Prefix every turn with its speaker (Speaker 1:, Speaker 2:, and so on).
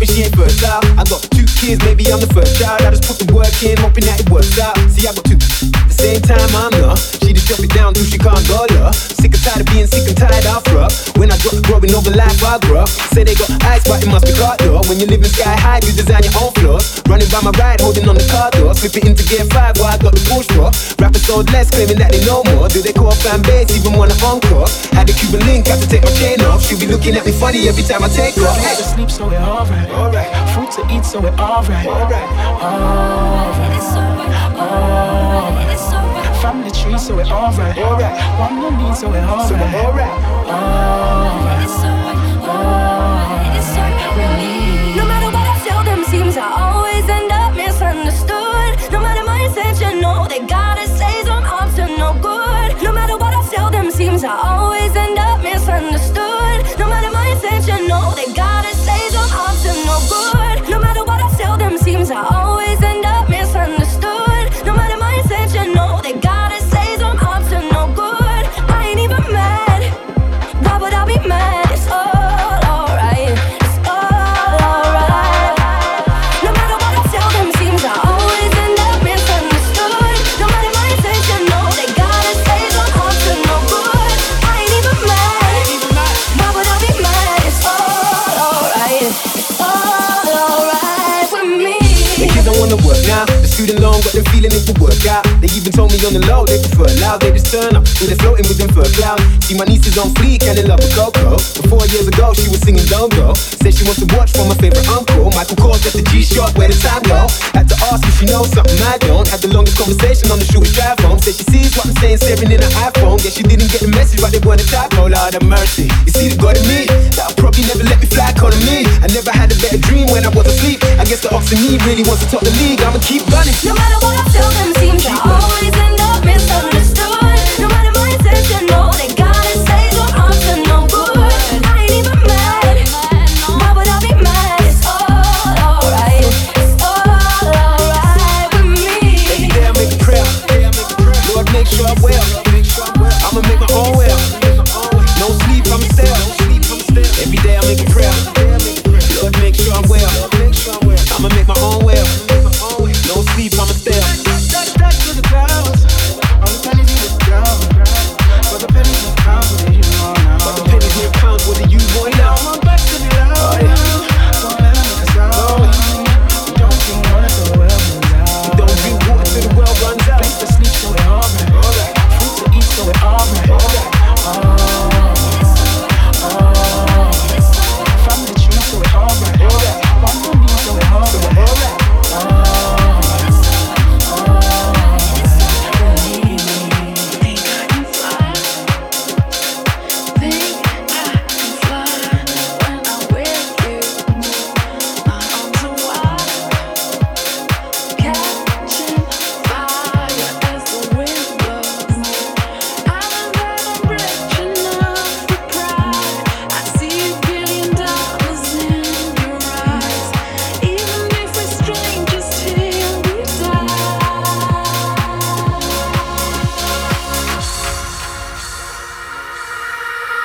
Speaker 1: me she ain't fertile. I got 2 kids, maybe I'm the first child. I just put the work in, hoping that it works out. See, I got 2. At the same time, I'm not. She just drop it down till she can't go low. Sick and tired of being sick and tired of rough. When I got growing over life, I grew up. Say they got eyes, but it must be caught though. When you're living sky high, you design your own floors. Running by my ride, holding on the car door. Slip it into gear 5, while I got the push for. Rappers sold less, claiming that they know more. Do they call fan base, even want to encore? Had the Cuban link, had to take my chain off. She'll be looking at me funny every time I take off.
Speaker 2: Hey. To sleep, so it alright. Food to eat, so it alright. Alright. Family tree, so it alright. One more need, so it alright.
Speaker 3: No matter what I tell them, seems I always end up misunderstood. No matter my intention, no, they gotta say some up to no good. No matter what I tell them, seems I always end up misunderstood. No matter my intention, no, they gotta say some up to no good. No matter what I tell them, seems I always end up misunderstood. No matter my intention, no, they gotta say some up to no good. I ain't even mad. Why would I be mad? It's all alright. It's all alright. No matter what I tell them, seems I always end up misunderstood. No matter my intention, no, they gotta say some up to no good. I ain't even mad. Why would I be mad? It's all alright. It's all alright with me.
Speaker 1: The kids don't wanna work now. The student loan got them feeling it will work out. They even told me on the low they prefer loud. They just turn up, so they're floating with them fur clouds. See my niece is on fleek and in love with Coco. But 4 years ago she was singing Don't Go. Said she wants to watch from my favorite uncle. Michael Kors at the G-Shock, where the time go. Had to ask if she knows something I don't. Had the longest conversation on the shortest drive home. Said she sees what I'm saying, staring in her iPhone. Guess she didn't get the message, but they want a type. Oh Lord have mercy. You see the God in me, that'll probably never let me fly calling me. I never had a better dream when I was asleep. I guess the ox in me really wants to top the league. I'ma keep running.
Speaker 3: No matter what I tell them, seems I